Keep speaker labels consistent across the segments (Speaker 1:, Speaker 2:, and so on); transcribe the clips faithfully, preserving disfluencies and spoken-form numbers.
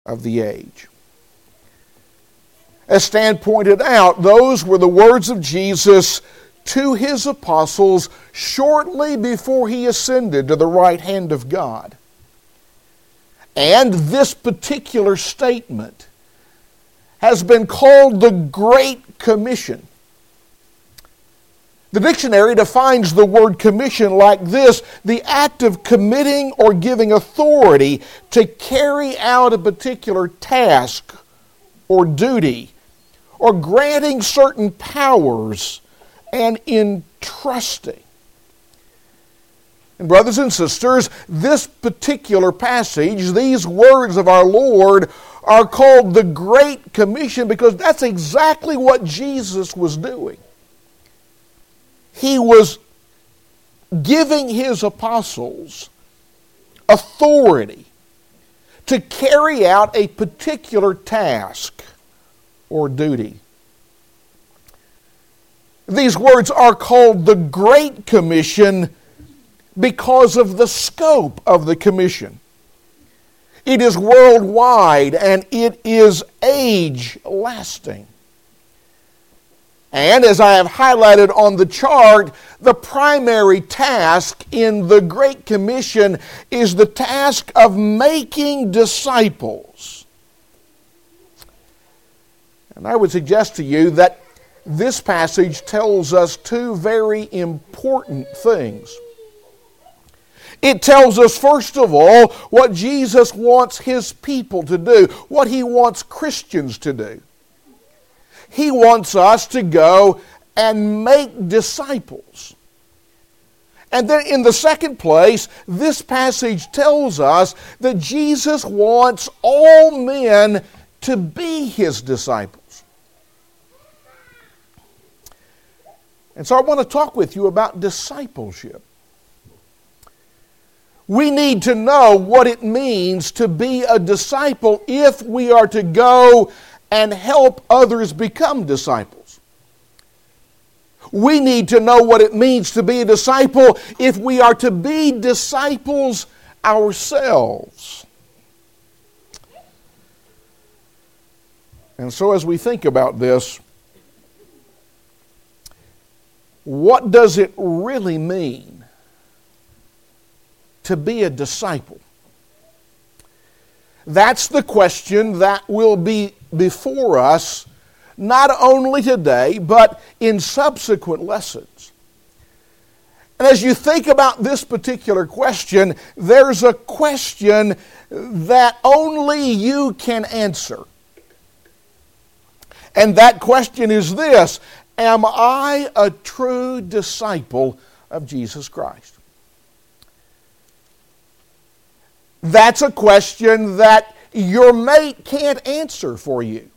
Speaker 1: of the age. As Stan pointed out, those were the words of Jesus to his apostles shortly before he ascended to the right hand of God. And this particular statement has been called the Great Commission. The dictionary defines the word commission like this: the act of committing or giving authority to carry out a particular task or duty, or granting certain powers and entrusting. And brothers and sisters, this particular passage, these words of our Lord, are called the Great Commission because that's exactly what Jesus was doing. He was giving his apostles authority to carry out a particular task or duty. These words are called the Great Commission because of the scope of the commission. It is worldwide and it is age-lasting. And as I have highlighted on the chart, the primary task in the Great Commission is the task of making disciples. And I would suggest to you that this passage tells us two very important things. It tells us, first of all, what Jesus wants his people to do, what he wants Christians to do. He wants us to go and make disciples. And then in the second place, this passage tells us that Jesus wants all men to be his disciples. And so I want to talk with you about discipleship. We need to know what it means to be a disciple if we are to go and help others become disciples. We need to know what it means to be a disciple if we are to be disciples ourselves. And so as we think about this, what does it really mean to be a disciple? That's the question that will be before us, not only today, but in subsequent lessons. And as you think about this particular question, there's a question that only you can answer. And that question is this: am I a true disciple of Jesus Christ? That's a question that your mate can't answer for you.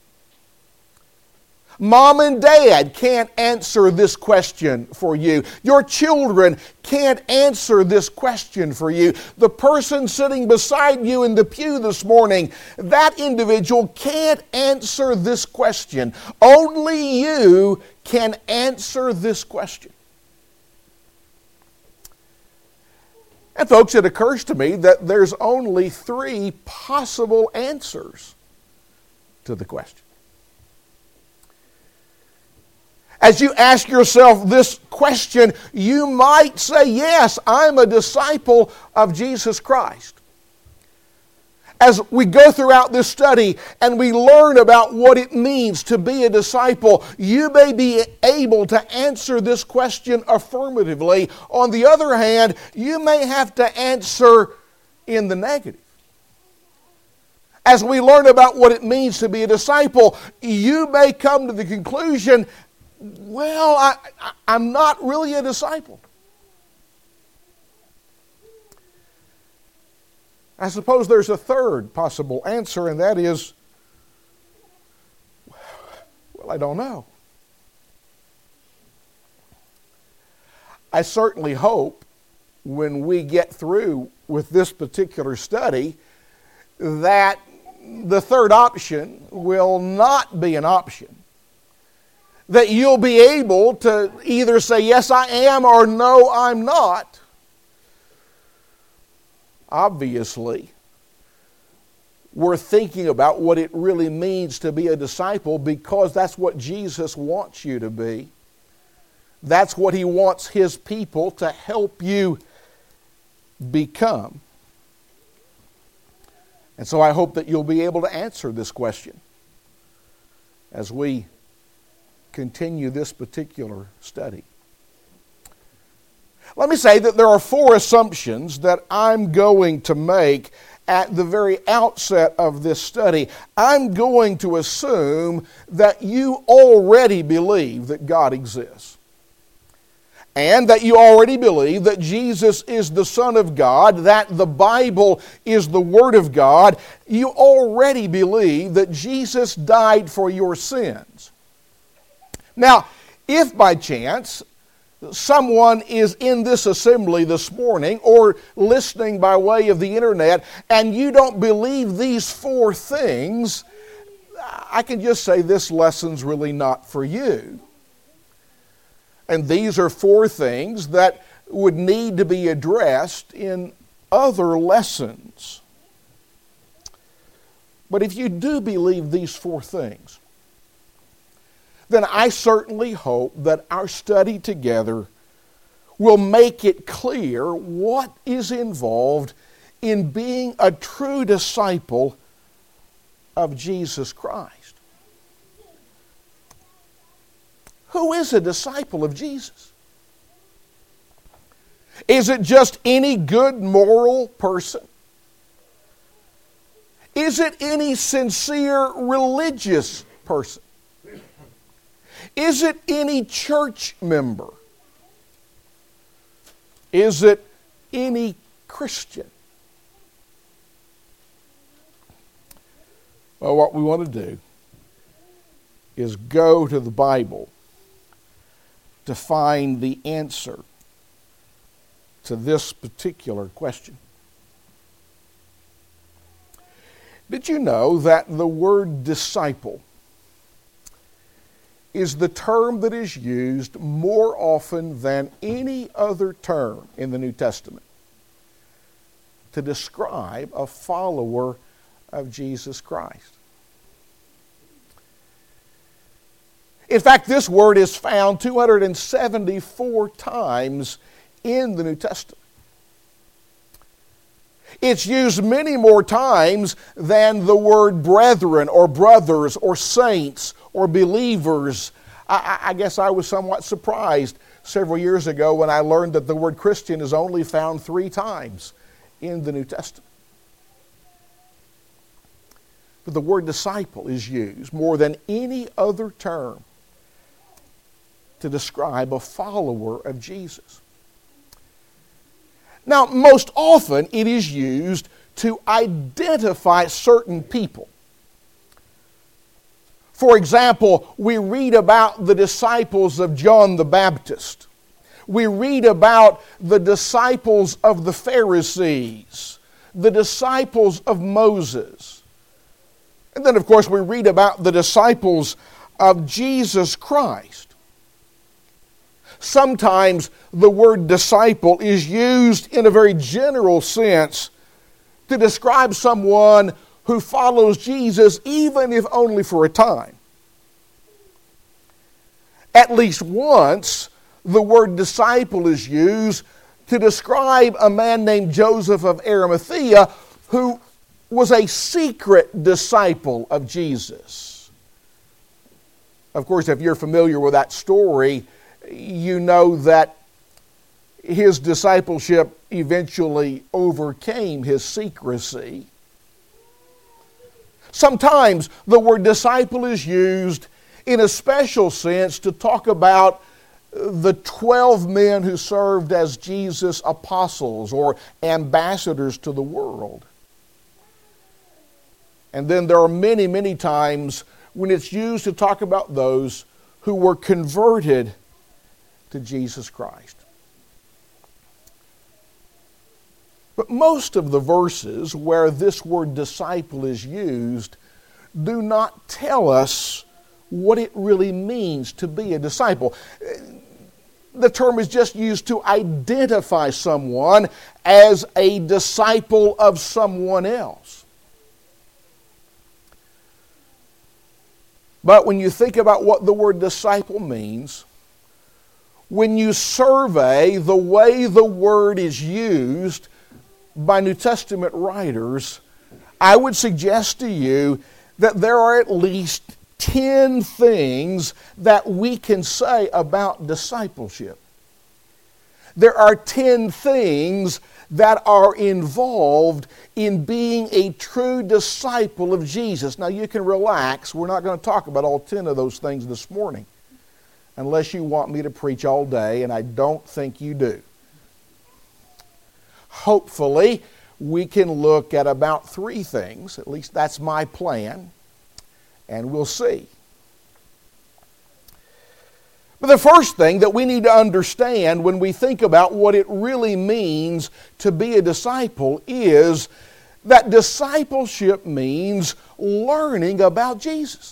Speaker 1: Mom and dad can't answer this question for you. Your children can't answer this question for you. The person sitting beside you in the pew this morning, that individual can't answer this question. Only you can answer this question. And folks, it occurs to me that there's only three possible answers to the question. As you ask yourself this question, you might say, yes, I'm a disciple of Jesus Christ. As we go throughout this study and we learn about what it means to be a disciple, you may be able to answer this question affirmatively. On the other hand, you may have to answer in the negative. As we learn about what it means to be a disciple, you may come to the conclusion, well, I, I, I'm not really a disciple. I suppose there's a third possible answer, and that is, well, I don't know. I certainly hope when we get through with this particular study that the third option will not be an option. That you'll be able to either say, yes, I am, or no, I'm not. Obviously, we're thinking about what it really means to be a disciple, because that's what Jesus wants you to be. That's what He wants His people to help you become. And so I hope that you'll be able to answer this question as we continue this particular study. Let me say that there are four assumptions that I'm going to make at the very outset of this study. I'm going to assume that you already believe that God exists, and that you already believe that Jesus is the Son of God, that the Bible is the Word of God. You already believe that Jesus died for your sins. Now, if by chance someone is in this assembly this morning or listening by way of the internet and you don't believe these four things, I can just say this lesson's really not for you. And these are four things that would need to be addressed in other lessons. But if you do believe these four things, then I certainly hope that our study together will make it clear what is involved in being a true disciple of Jesus Christ. Who is a disciple of Jesus? Is it just any good moral person? Is it any sincere religious person? Is it any church member? Is it any Christian? Well, what we want to do is go to the Bible to find the answer to this particular question. Did you know that the word disciple is the term that is used more often than any other term in the New Testament to describe a follower of Jesus Christ? In fact, this word is found two hundred seventy-four times in the New Testament. It's used many more times than the word brethren or brothers or saints or believers. I, I guess I was somewhat surprised several years ago when I learned that the word Christian is only found three times in the New Testament. But the word disciple is used more than any other term to describe a follower of Jesus. Now, most often it is used to identify certain people. For example, we read about the disciples of John the Baptist. We read about the disciples of the Pharisees, the disciples of Moses. And then, of course, we read about the disciples of Jesus Christ. Sometimes the word disciple is used in a very general sense to describe someone who follows Jesus, even if only for a time. At least once, the word disciple is used to describe a man named Joseph of Arimathea who was a secret disciple of Jesus. Of course, if you're familiar with that story, you know that his discipleship eventually overcame his secrecy. Sometimes the word disciple is used in a special sense to talk about the twelve men who served as Jesus' apostles or ambassadors to the world. And then there are many, many times when it's used to talk about those who were converted to Jesus Christ. But most of the verses where this word disciple is used do not tell us what it really means to be a disciple. The term is just used to identify someone as a disciple of someone else. But when you think about what the word disciple means, when you survey the way the word is used by New Testament writers, I would suggest to you that there are at least ten things that we can say about discipleship. There are ten things that are involved in being a true disciple of Jesus. Now you can relax. We're not going to talk about all ten of those things this morning, unless you want me to preach all day, and I don't think you do. Hopefully, we can look at about three things. At least that's my plan, and we'll see. But the first thing that we need to understand when we think about what it really means to be a disciple is that discipleship means learning about Jesus.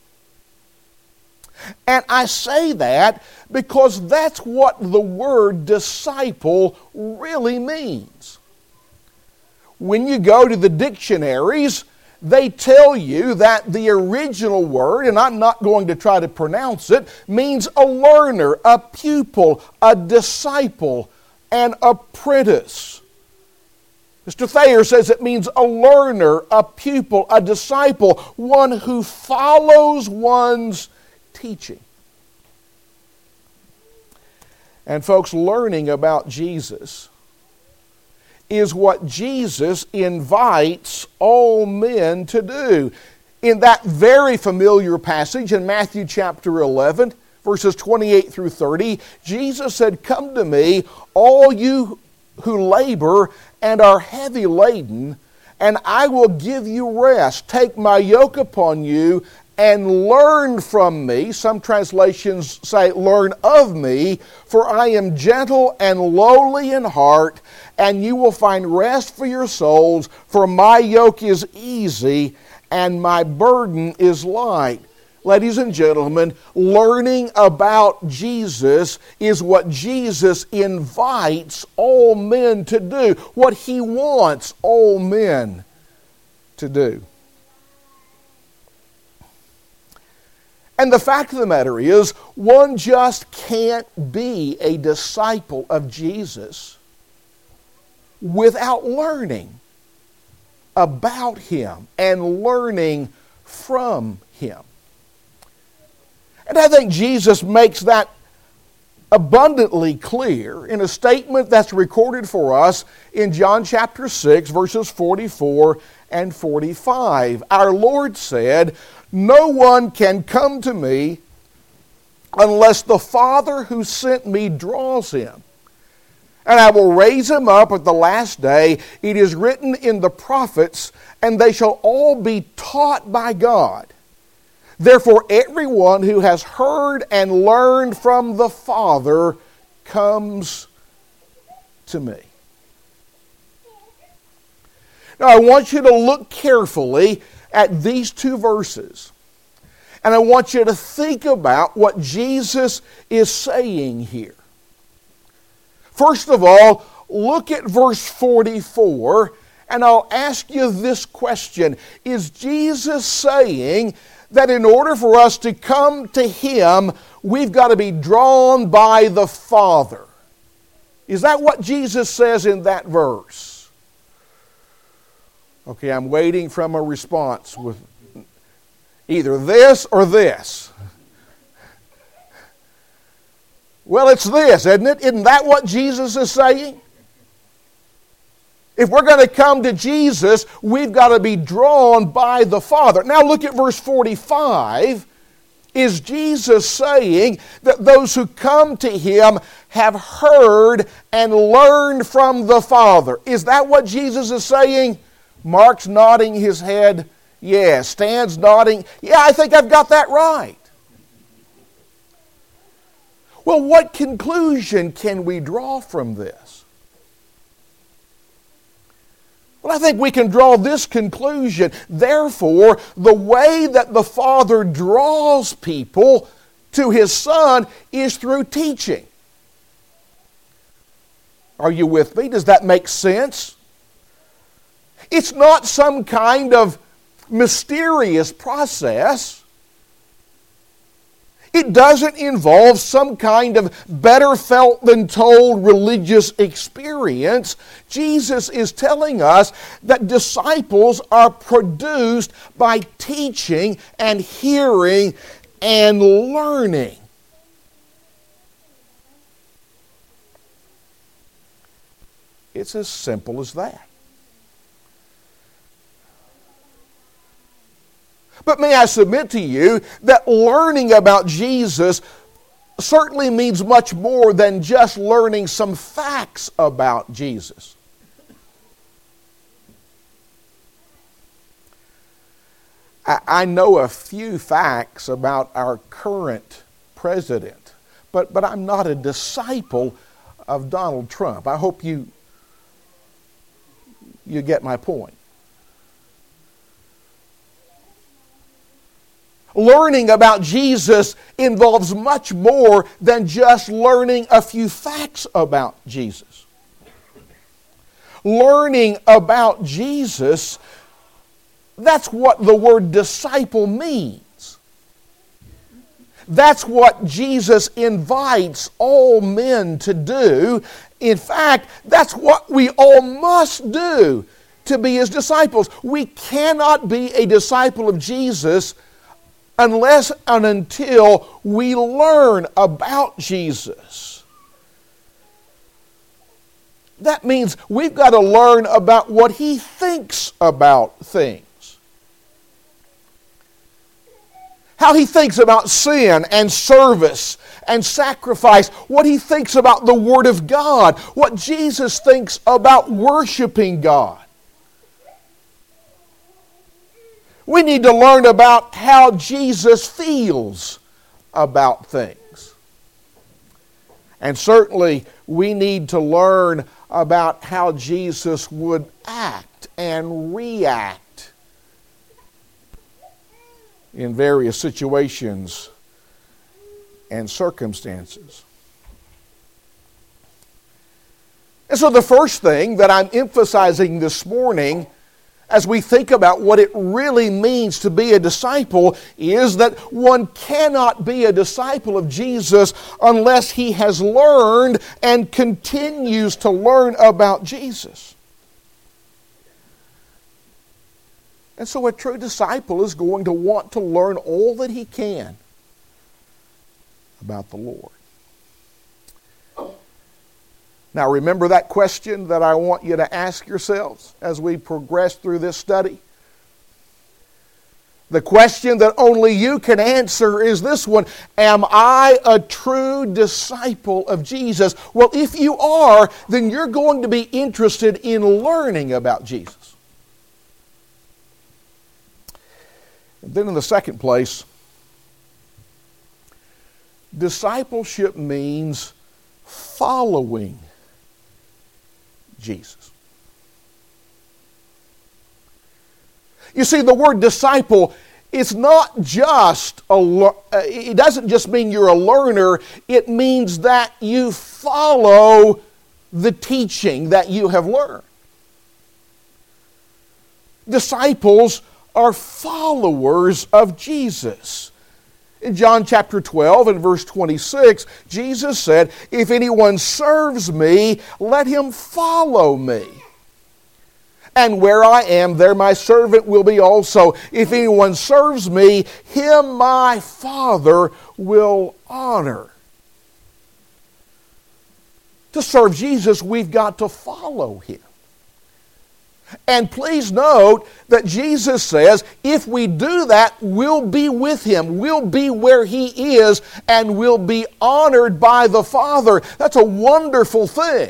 Speaker 1: And I say that because that's what the word disciple really means. When you go to the dictionaries, they tell you that the original word, and I'm not going to try to pronounce it, means a learner, a pupil, a disciple, an apprentice. Mister Thayer says it means a learner, a pupil, a disciple, one who follows one's teaching. And folks, learning about Jesus is what Jesus invites all men to do. In that very familiar passage in Matthew chapter eleven, verses twenty-eight through thirty, Jesus said, "Come to me, all you who labor and are heavy laden, and I will give you rest. Take my yoke upon you and learn from me." Some translations say, "Learn of me, for I am gentle and lowly in heart, and you will find rest for your souls, for my yoke is easy and my burden is light." Ladies and gentlemen, learning about Jesus is what Jesus invites all men to do, what He wants all men to do. And the fact of the matter is, one just can't be a disciple of Jesus without learning about Him and learning from Him. And I think Jesus makes that abundantly clear in a statement that's recorded for us in John chapter six, verses forty-four and forty-five. Our Lord said, "No one can come to me unless the Father who sent me draws him. And I will raise him up at the last day. It is written in the prophets, and they shall all be taught by God. Therefore, everyone who has heard and learned from the Father comes to me." Now, I want you to look carefully at these two verses. And I want you to think about what Jesus is saying here. First of all, look at verse forty-four, and I'll ask you this question. Is Jesus saying that in order for us to come to Him, we've got to be drawn by the Father? Is that what Jesus says in that verse? Okay, I'm waiting from a response with either this or this. Well, it's this, isn't it? Isn't that what Jesus is saying? If we're going to come to Jesus, we've got to be drawn by the Father. Now look at verse forty-five. Is Jesus saying that those who come to Him have heard and learned from the Father? Is that what Jesus is saying? Mark's nodding his head. Yeah. Stan's nodding. Yeah, I think I've got that right. Well, what conclusion can we draw from this? Well, I think we can draw this conclusion. Therefore, the way that the Father draws people to His Son is through teaching. Are you with me? Does that make sense? It's not some kind of mysterious process. It doesn't involve some kind of better felt than told religious experience. Jesus is telling us that disciples are produced by teaching and hearing and learning. It's as simple as that. But may I submit to you that learning about Jesus certainly means much more than just learning some facts about Jesus. I, I know a few facts about our current president, but, but I'm not a disciple of Donald Trump. I hope you, you get my point. Learning about Jesus involves much more than just learning a few facts about Jesus. Learning about Jesus, that's what the word disciple means. That's what Jesus invites all men to do. In fact, that's what we all must do to be His disciples. We cannot be a disciple of Jesus unless and until we learn about Jesus. That means we've got to learn about what He thinks about things. How He thinks about sin and service and sacrifice. What He thinks about the Word of God. What Jesus thinks about worshiping God. We need to learn about how Jesus feels about things. And certainly we need to learn about how Jesus would act and react in various situations and circumstances. And so the first thing that I'm emphasizing this morning as we think about what it really means to be a disciple is that one cannot be a disciple of Jesus unless he has learned and continues to learn about Jesus. And so a true disciple is going to want to learn all that he can about the Lord. Now remember that question that I want you to ask yourselves as we progress through this study? The question that only you can answer is this one: am I a true disciple of Jesus? Well, if you are, then you're going to be interested in learning about Jesus. And then in the second place, discipleship means following Jesus. You see, the word disciple is not just a, it doesn't just mean you're a learner, it means that you follow the teaching that you have learned. Disciples are followers of Jesus. In John chapter twelve and verse twenty-six, Jesus said, "If anyone serves me, let him follow me. And where I am, there my servant will be also. If anyone serves me, him my Father will honor." To serve Jesus, we've got to follow Him. And please note that Jesus says if we do that, we'll be with Him. We'll be where He is and we'll be honored by the Father. That's a wonderful thing.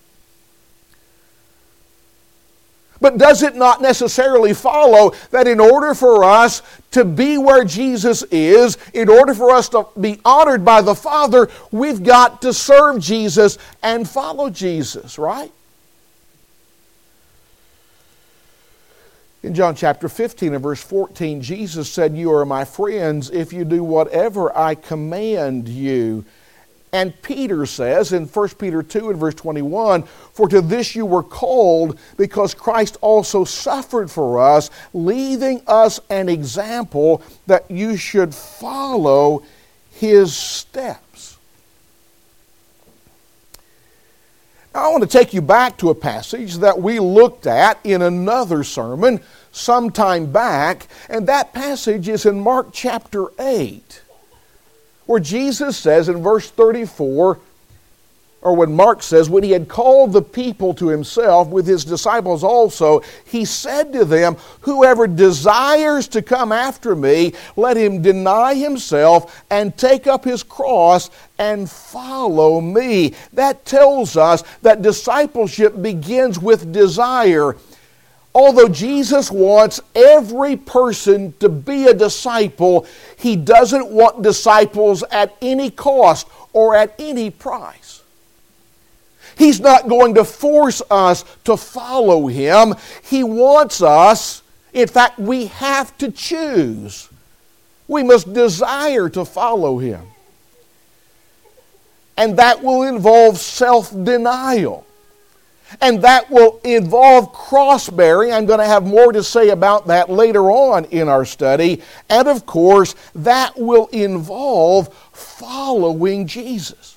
Speaker 1: But does it not necessarily follow that in order for us to be where Jesus is, in order for us to be honored by the Father, we've got to serve Jesus and follow Jesus, right? In John chapter fifteen and verse fourteen, Jesus said, "You are my friends if you do whatever I command you." And Peter says in First Peter two and verse twenty-one, "For to this you were called, because Christ also suffered for us, leaving us an example that you should follow His steps. Now, I want to take you back to a passage that we looked at in another sermon some time back, and that passage is in Mark chapter eight, where Jesus says in verse thirty-four, or when Mark says, when he had called the people to himself with his disciples also, he said to them, whoever desires to come after me, let him deny himself and take up his cross and follow me. That tells us that discipleship begins with desire. Although Jesus wants every person to be a disciple, He doesn't want disciples at any cost or at any price. He's not going to force us to follow Him. He wants us, in fact, we have to choose. We must desire to follow Him. And that will involve self-denial. And that will involve cross-bearing. I'm going to have more to say about that later on in our study. And of course, that will involve following Jesus.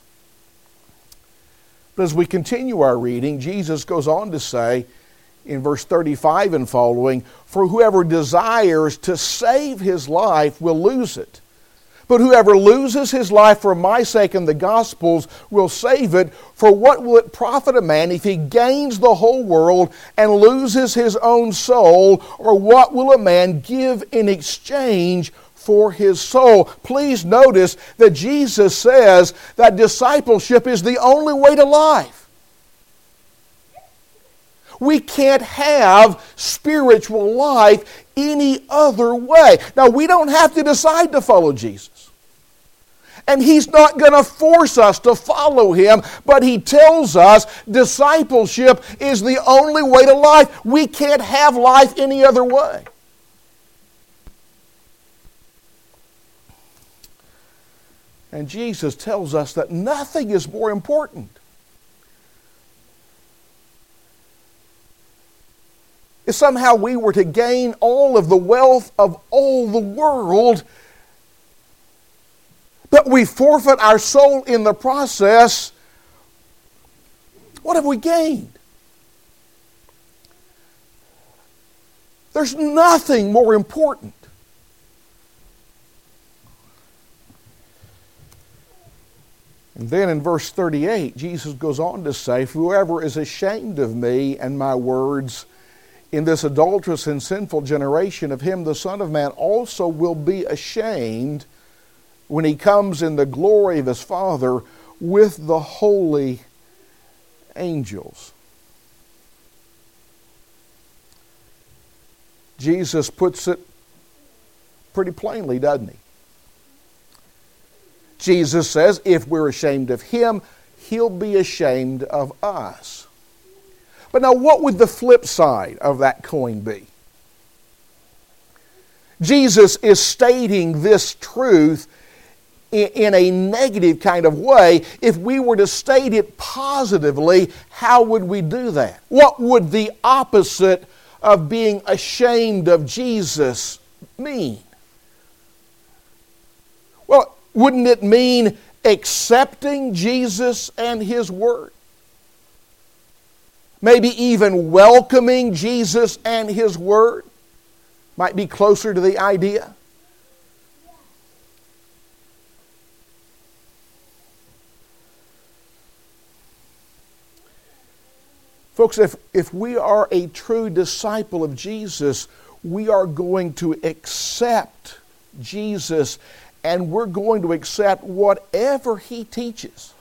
Speaker 1: But as we continue our reading, Jesus goes on to say in verse thirty-five and following, for whoever desires to save his life will lose it. But whoever loses his life for my sake and the gospel's will save it. For what will it profit a man if he gains the whole world and loses his own soul? Or what will a man give in exchange for his soul? Please notice that Jesus says that discipleship is the only way to life. We can't have spiritual life any other way. Now, we don't have to decide to follow Jesus. And He's not going to force us to follow Him, but He tells us discipleship is the only way to life. We can't have life any other way. And Jesus tells us that nothing is more important. If somehow we were to gain all of the wealth of all the world, but we forfeit our soul in the process, what have we gained? There's nothing more important. And then in verse thirty-eight, Jesus goes on to say, whoever is ashamed of me and my words in this adulterous and sinful generation, of him the Son of Man also will be ashamed when He comes in the glory of His Father with the holy angels. Jesus puts it pretty plainly, doesn't He? Jesus says if we're ashamed of Him, He'll be ashamed of us. But now, what would the flip side of that coin be? Jesus is stating this truth in a negative kind of way. If we were to state it positively, how would we do that? What would the opposite of being ashamed of Jesus mean? Well, wouldn't it mean accepting Jesus and His Word? Maybe even welcoming Jesus and His Word? Might be closer to the idea. Folks, if, if we are a true disciple of Jesus, we are going to accept Jesus, and we're going to accept whatever He teaches.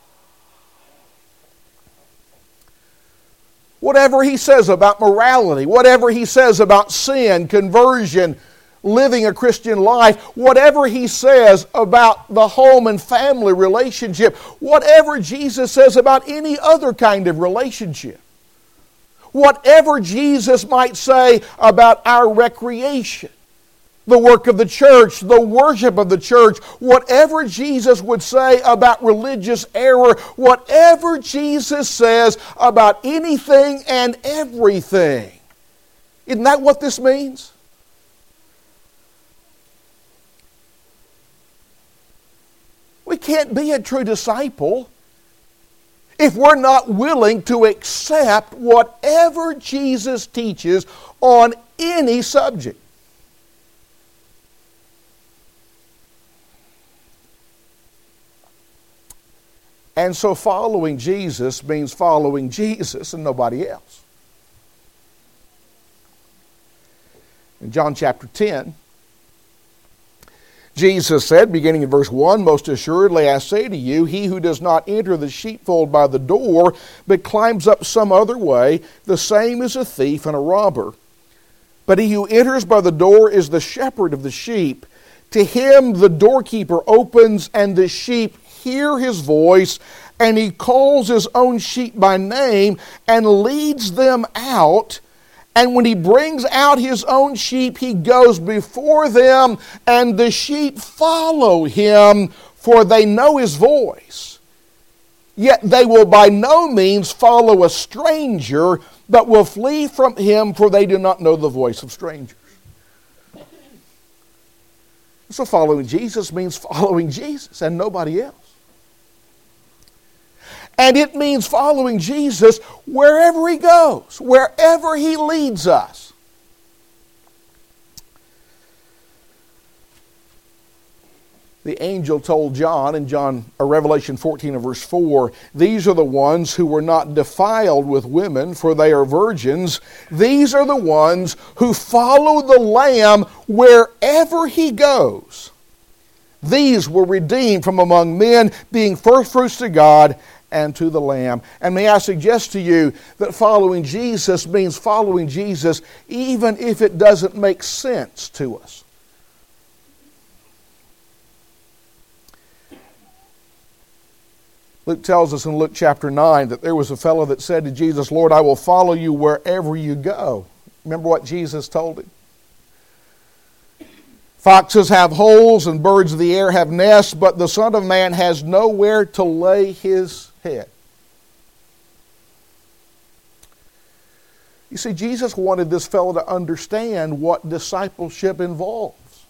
Speaker 1: Whatever He says about morality, whatever He says about sin, conversion, living a Christian life, whatever He says about the home and family relationship, whatever Jesus says about any other kind of relationship. Whatever Jesus might say about our recreation, the work of the church, the worship of the church, whatever Jesus would say about religious error, whatever Jesus says about anything and everything. Isn't that what this means? can't be a true disciple if we're not willing to accept whatever Jesus teaches on any subject. And so following Jesus means following Jesus and nobody else. In John chapter ten, Jesus said, beginning in verse one, "Most assuredly I say to you, he who does not enter the sheepfold by the door, but climbs up some other way, the same is a thief and a robber. But he who enters by the door is the shepherd of the sheep. To him the doorkeeper opens, and the sheep hear his voice, and he calls his own sheep by name and leads them out. And when he brings out his own sheep, he goes before them, and the sheep follow him, for they know his voice. Yet they will by no means follow a stranger, but will flee from him, for they do not know the voice of strangers." So following Jesus means following Jesus and nobody else. And it means following Jesus wherever he goes, wherever he leads us. The angel told John in John, or Revelation fourteen and verse four, "These are the ones who were not defiled with women, for they are virgins. These are the ones who follow the Lamb wherever he goes. These were redeemed from among men, being first fruits to God and to the Lamb." And may I suggest to you that following Jesus means following Jesus even if it doesn't make sense to us. Luke tells us in Luke chapter nine that there was a fellow that said to Jesus, "Lord, I will follow you wherever you go." Remember what Jesus told him? "Foxes have holes and birds of the air have nests, but the Son of Man has nowhere to lay his head." You see, Jesus wanted this fellow to understand what discipleship involves.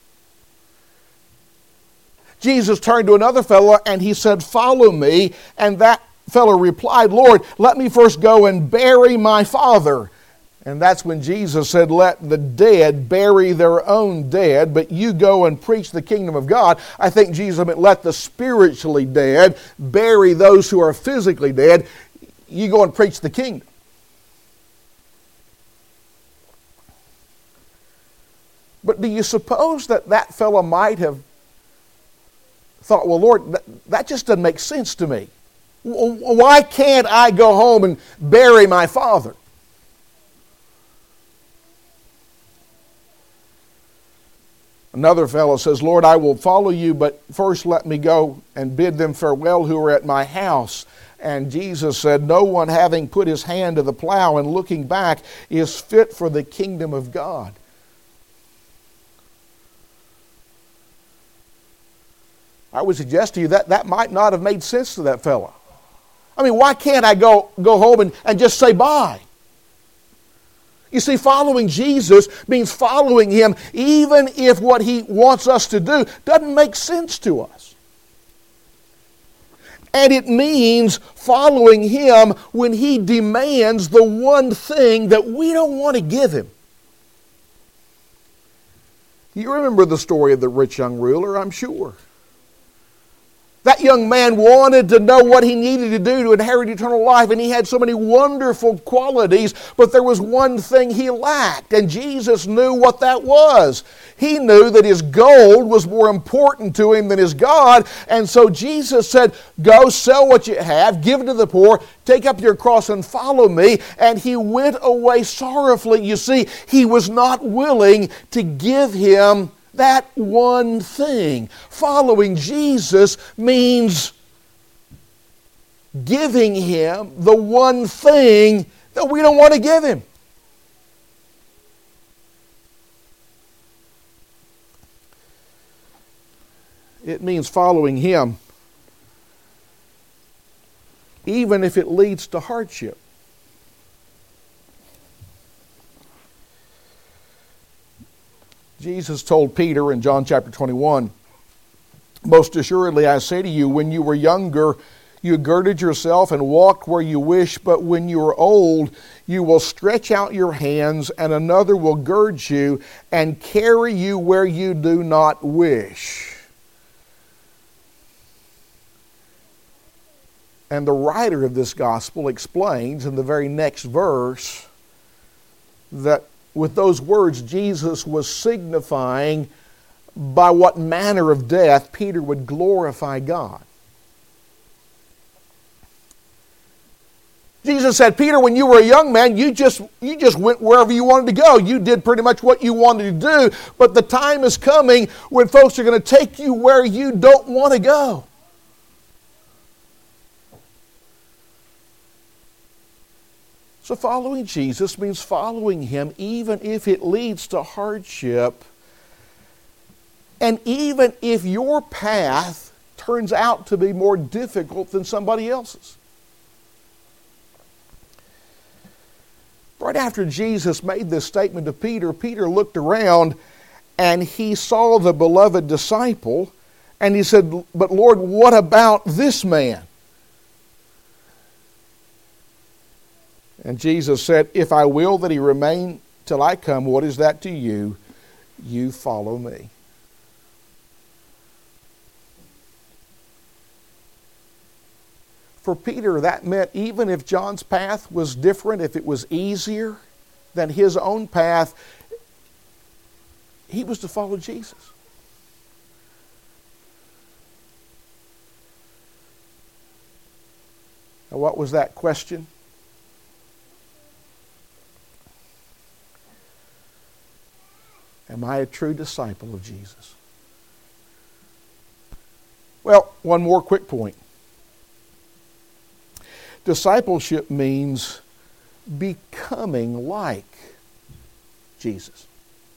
Speaker 1: Jesus turned to another fellow and he said, "Follow me." And that fellow replied, "Lord, let me first go and bury my father." And that's when Jesus said, "Let the dead bury their own dead, but you go and preach the kingdom of God." I think Jesus meant let the spiritually dead bury those who are physically dead. You go and preach the kingdom. But do you suppose that that fellow might have thought, "Well, Lord, that, that just doesn't make sense to me. Why can't I go home and bury my father?" Another fellow says, "Lord, I will follow you, but first let me go and bid them farewell who are at my house." And Jesus said, "No one having put his hand to the plow and looking back is fit for the kingdom of God." I would suggest to you that that might not have made sense to that fellow. I mean, why can't I go, go home and, and just say bye? You see, following Jesus means following him even if what he wants us to do doesn't make sense to us. And it means following him when he demands the one thing that we don't want to give him. You remember the story of the rich young ruler, I'm sure. That young man wanted to know what he needed to do to inherit eternal life, and he had so many wonderful qualities, but there was one thing he lacked, and Jesus knew what that was. He knew that his gold was more important to him than his God, and so Jesus said, "Go sell what you have, give it to the poor, take up your cross and follow me." And he went away sorrowfully. You see, he was not willing to give him that one thing. Following Jesus means giving him the one thing that we don't want to give him. It means following him even if it leads to hardship. Jesus told Peter in John chapter twenty-one Most assuredly, I say to you, when you were younger, you girded yourself and walked where you wish, but when you are old, you will stretch out your hands, and another will gird you and carry you where you do not wish. And the writer of this gospel explains in the very next verse that with those words, Jesus was signifying by what manner of death Peter would glorify God. Jesus said, Peter, when you were a young man, you just, you just went wherever you wanted to go. You did pretty much what you wanted to do. But the time is coming when folks are going to take you where you don't want to go. So following Jesus means following Him even if it leads to hardship, and even if your path turns out to be more difficult than somebody else's. Right after Jesus made this statement to Peter, Peter looked around and he saw the beloved disciple, and he said, but Lord, what about this man? And Jesus said, if I will that he remain till I come, what is that to you? You follow me. For Peter, that meant even if John's path was different, if it was easier than his own path, he was to follow Jesus. Now, what was that question? Am I a true disciple of Jesus? Well, one more quick point. Discipleship means becoming like Jesus.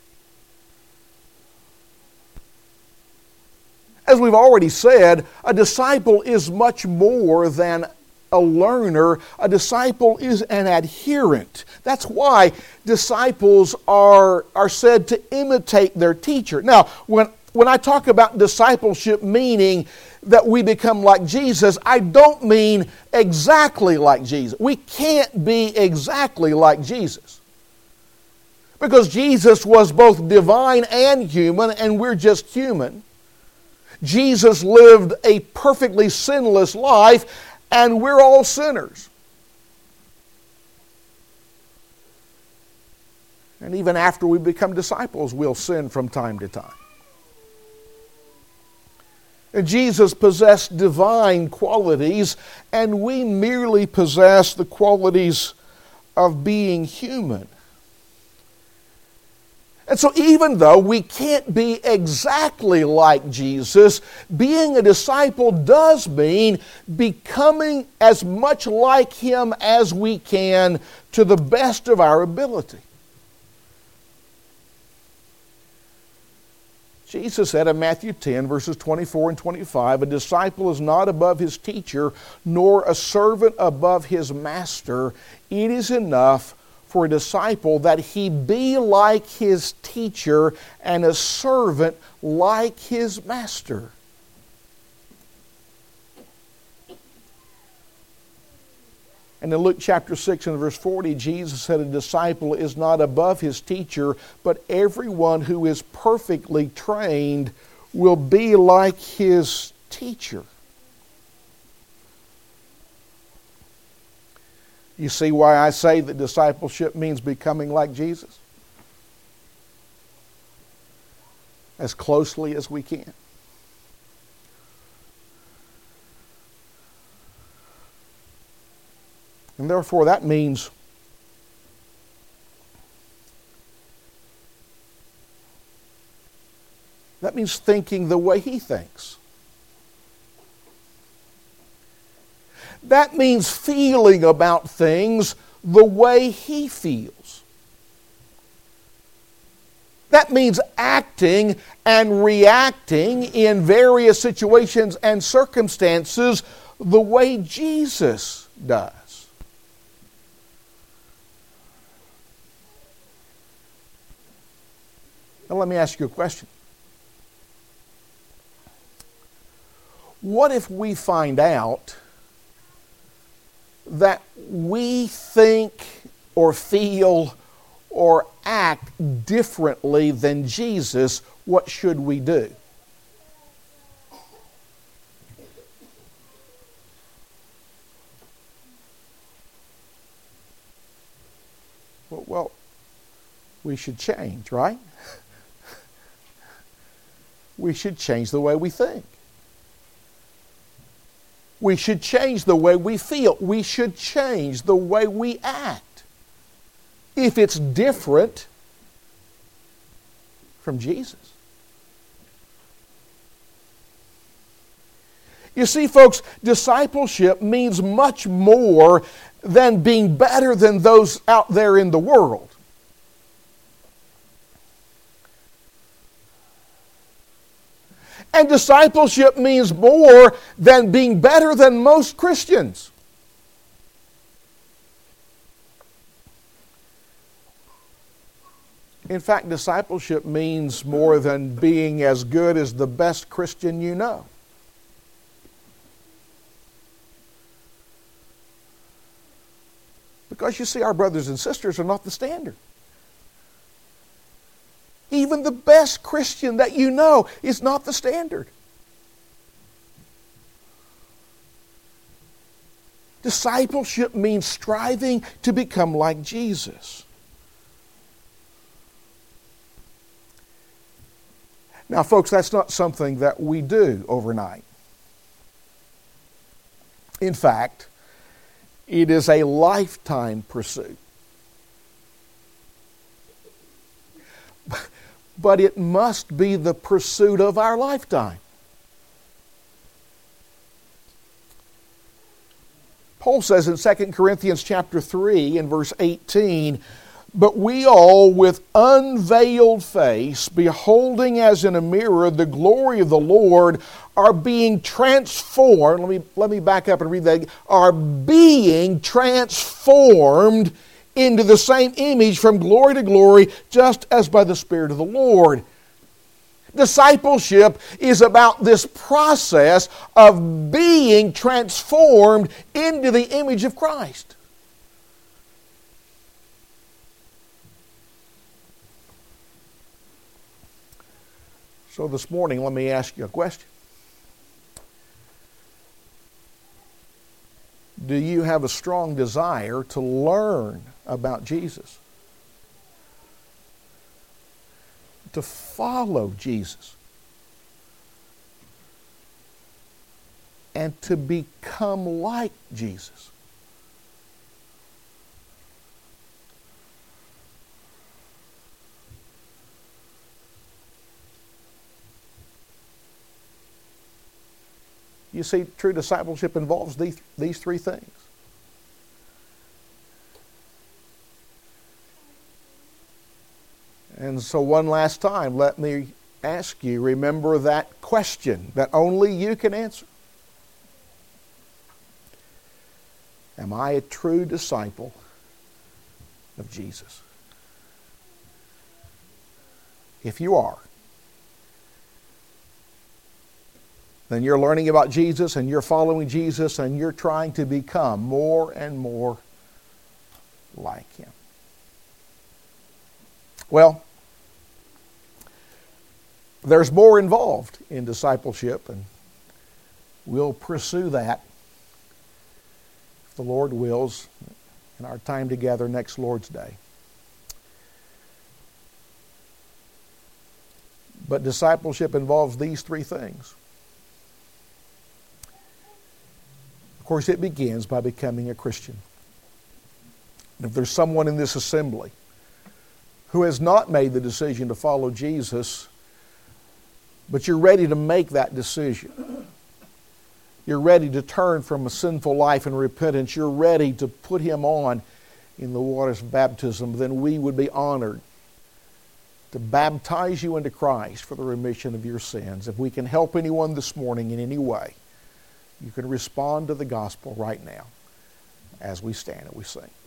Speaker 1: As we've already said, a disciple is much more than a learner. A disciple is an adherent. That's why disciples are, are said to imitate their teacher. Now, when, when I talk about discipleship meaning that we become like Jesus, I don't mean exactly like Jesus. We can't be exactly like Jesus. Because Jesus was both divine and human, and we're just human. Jesus lived a perfectly sinless life, and we're all sinners. And even after we become disciples, we'll sin from time to time. And Jesus possessed divine qualities, and we merely possess the qualities of being human. And so even though we can't be exactly like Jesus, being a disciple does mean becoming as much like Him as we can to the best of our ability. Jesus said in Matthew ten, verses twenty-four and twenty-five, a disciple is not above his teacher, nor a servant above his master. It is enough for a disciple that he be like his teacher and a servant like his master. And in Luke chapter six and verse forty, Jesus said a disciple is not above his teacher, but everyone who is perfectly trained will be like his teacher. You see why I say that discipleship means becoming like Jesus? As closely as we can. And therefore that means that means thinking the way He thinks. That means feeling about things the way He feels. That means acting and reacting in various situations and circumstances the way Jesus does. Now let me ask you a question. What if we find out that we think or feel or act differently than Jesus? What should we do? Well, well we should change, right? We should change the way we think. We should change the way we feel. We should change the way we act. If it's different from Jesus. You see, folks, discipleship means much more than being better than those out there in the world. And discipleship means more than being better than most Christians. In fact, discipleship means more than being as good as the best Christian you know. Because you see, our brothers and sisters are not the standard. Even the best Christian that you know is not the standard. Discipleship means striving to become like Jesus. Now, folks, that's not something that we do overnight. In fact, it is a lifetime pursuit. But it must be the pursuit of our lifetime. Paul says in Second Corinthians chapter three and verse eighteen, "But we all with unveiled face, beholding as in a mirror the glory of the Lord, are being transformed," let me, let me back up and read that, "are being transformed into the same image from glory to glory, just as by the Spirit of the Lord." Discipleship is about this process of being transformed into the image of Christ. So this morning, let me ask you a question. Do you have a strong desire to learn about Jesus? To follow Jesus? And to become like Jesus? You see, true discipleship involves these, these three things. And so one last time, let me ask you, remember that question that only you can answer. Am I a true disciple of Jesus? If you are, then you're learning about Jesus and you're following Jesus and you're trying to become more and more like Him. Well, there's more involved in discipleship, and we'll pursue that, if the Lord wills, in our time together next Lord's Day. But discipleship involves these three things. Of course, it begins by becoming a Christian. And if there's someone in this assembly who has not made the decision to follow Jesus, but you're ready to make that decision, you're ready to turn from a sinful life in repentance, you're ready to put Him on in the waters of baptism, then we would be honored to baptize you into Christ for the remission of your sins. If we can help anyone this morning in any way, you can respond to the gospel right now as we stand and we sing.